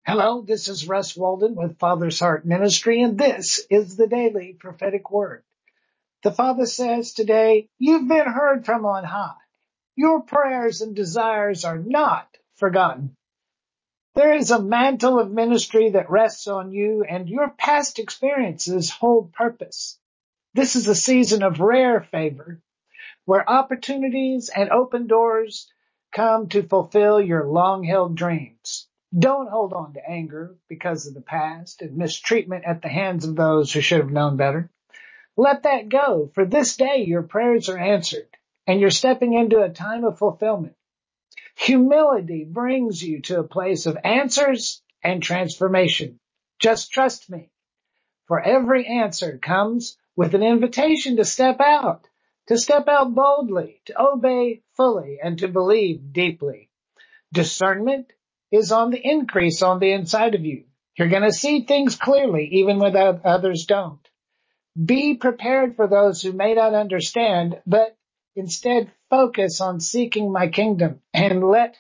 Hello, this is Russ Walden with Father's Heart Ministry, and this is the Daily Prophetic Word. The Father says today, you've been heard from on high. Your prayers and desires are not forgotten. There is a mantle of ministry that rests on you, and your past experiences hold purpose. This is a season of rare favor, where opportunities and open doors come to fulfill your long-held dreams. Don't hold on to anger because of the past and mistreatment at the hands of those who should have known better. Let that go, for this day your prayers are answered, and you're stepping into a time of fulfillment. Humility brings you to a place of answers and transformation. Just trust me, for every answer comes with an invitation to step out boldly, to obey fully, and to believe deeply. Discernment is on the increase on the inside of you. You're going to see things clearly, even when others don't. Be prepared for those who may not understand, but instead focus on seeking my kingdom, and let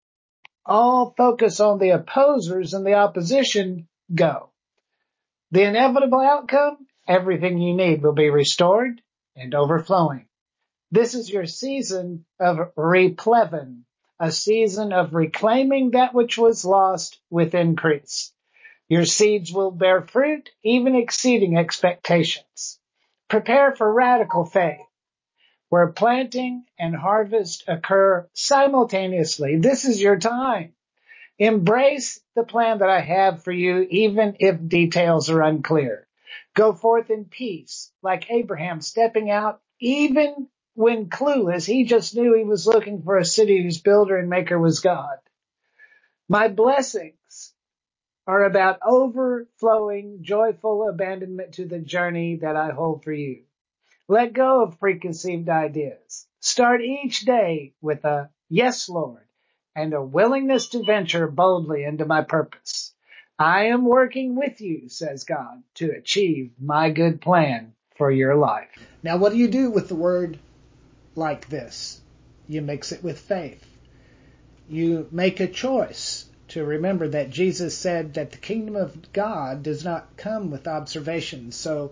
all focus on the opposers and the opposition go. The inevitable outcome, everything you need will be restored and overflowing. This is your season of replevin, a season of reclaiming that which was lost with increase. Your seeds will bear fruit, even exceeding expectations. Prepare for radical faith, where planting and harvest occur simultaneously. This is your time. Embrace the plan that I have for you, even if details are unclear. Go forth in peace, like Abraham stepping out, even when clueless. He just knew he was looking for a city whose builder and maker was God. My blessings are about overflowing, joyful abandonment to the journey that I hold for you. Let go of preconceived ideas. Start each day with a yes, Lord, and a willingness to venture boldly into my purpose. I am working with you, says God, to achieve my good plan for your life. Now, what do you do with the word like this? You mix it with faith. You make a choice to remember that Jesus said that the kingdom of God does not come with observation. So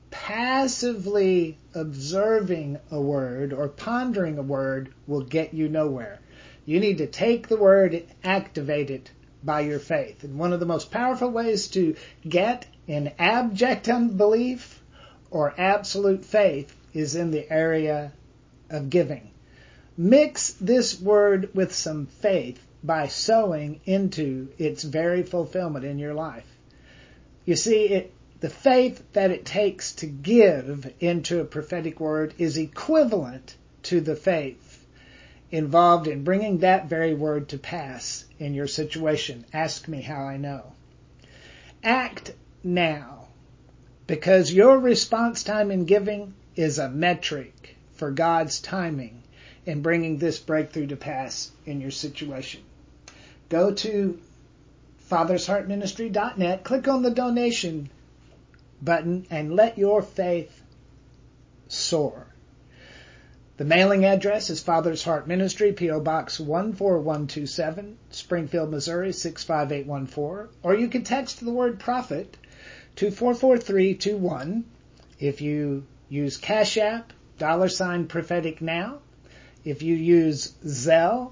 passively observing a word or pondering a word will get you nowhere. You need to take the word and activate it by your faith. And one of the most powerful ways to get in abject unbelief or absolute faith is in the area of giving. Mix this word with some faith by sowing into its very fulfillment in your life. You see, the faith that it takes to give into a prophetic word is equivalent to the faith involved in bringing that very word to pass in your situation. Ask me how I know. Act now, because your response time in giving is a metric for God's timing in bringing this breakthrough to pass in your situation. Go to fathersheartministry.net, click on the donation button, and let your faith soar. The mailing address is Father's Heart Ministry, P.O. Box 14127, Springfield, Missouri 65814. Or you can text the word prophet to 44321. If you use Cash App, $ prophetic now. If you use Zelle,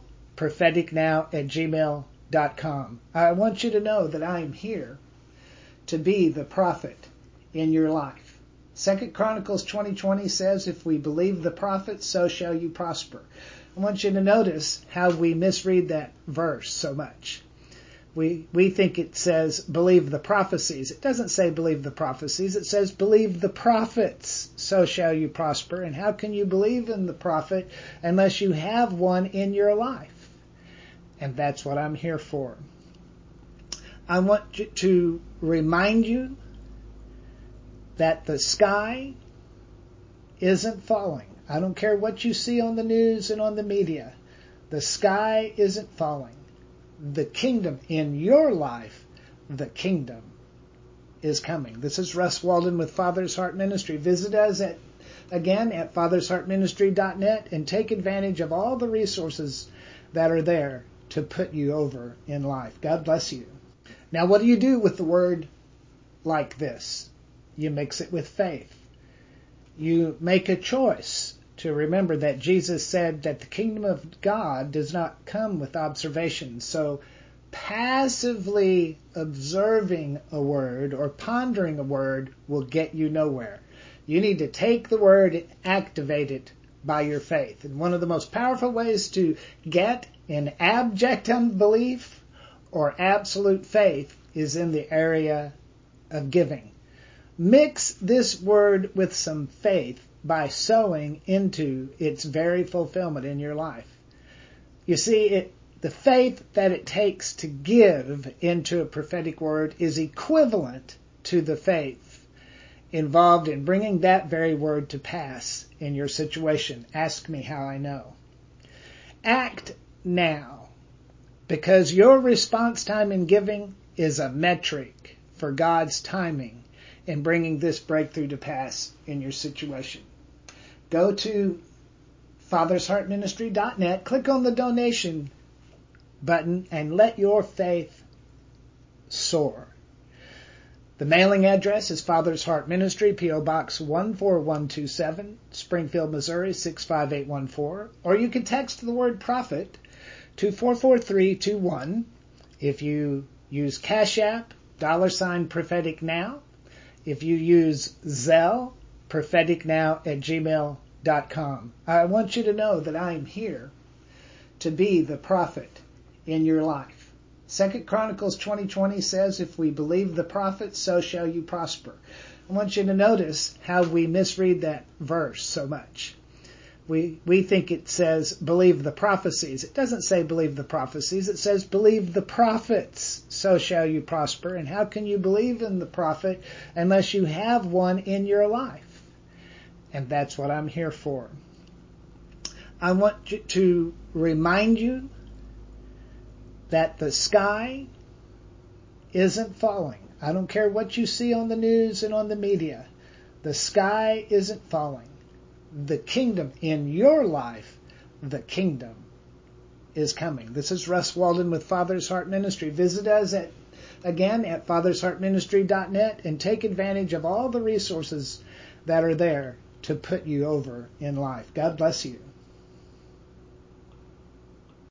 propheticnow@gmail.com. I want you to know that I am here to be the prophet in your life. 2 Chronicles 20:20 says, if we believe the prophet, so shall you prosper. I want you to notice how we misread that verse so much. We think it says believe the prophecies. It doesn't say believe the prophecies. It says believe the prophets, so shall you prosper. And how can you believe in the prophet unless you have one in your life? And that's what I'm here for. I want to remind you that the sky isn't falling. I don't care what you see on the news and on the media. The sky isn't falling. The kingdom in your life, the kingdom is coming. This is Russ Walden with Father's Heart Ministry. Visit us at fathersheartministry.net and take advantage of all the resources that are there to put you over in life. God bless you. Now, what do you do with the word like this? You mix it with faith. You make a choice to remember that Jesus said that the kingdom of God does not come with observation. So passively observing a word or pondering a word will get you nowhere. You need to take the word and activate it by your faith. And one of the most powerful ways to get in abject unbelief or absolute faith is in the area of giving. Mix this word with some faith by sowing into its very fulfillment in your life. You see, the faith that it takes to give into a prophetic word is equivalent to the faith involved in bringing that very word to pass in your situation. Ask me how I know. Act now, because your response time in giving is a metric for God's timing in bringing this breakthrough to pass in your situation. Go to fathersheartministry.net, click on the donation button, and let your faith soar. The mailing address is Father's Heart Ministry, P.O. Box 14127, Springfield, Missouri 65814. Or you can text the word prophet to 44321. If you use Cash App, $ prophetic now. If you use Zelle, propheticnow@gmail.com. I want you to know that I am here to be the prophet in your life. 2 Chronicles 20:20 says, if we believe the prophet, so shall you prosper. I want you to notice how we misread that verse so much. We think it says believe the prophecies. It doesn't say believe the prophecies. It says believe the prophets, so shall you prosper. And how can you believe in the prophet unless you have one in your life? And that's what I'm here for. I want to remind you that the sky isn't falling. I don't care what you see on the news and on the media. The sky isn't falling. The kingdom in your life, the kingdom is coming. This is Russ Walden with Father's Heart Ministry. Visit us again at fathersheartministry.net and take advantage of all the resources that are there to put you over in life. God bless you.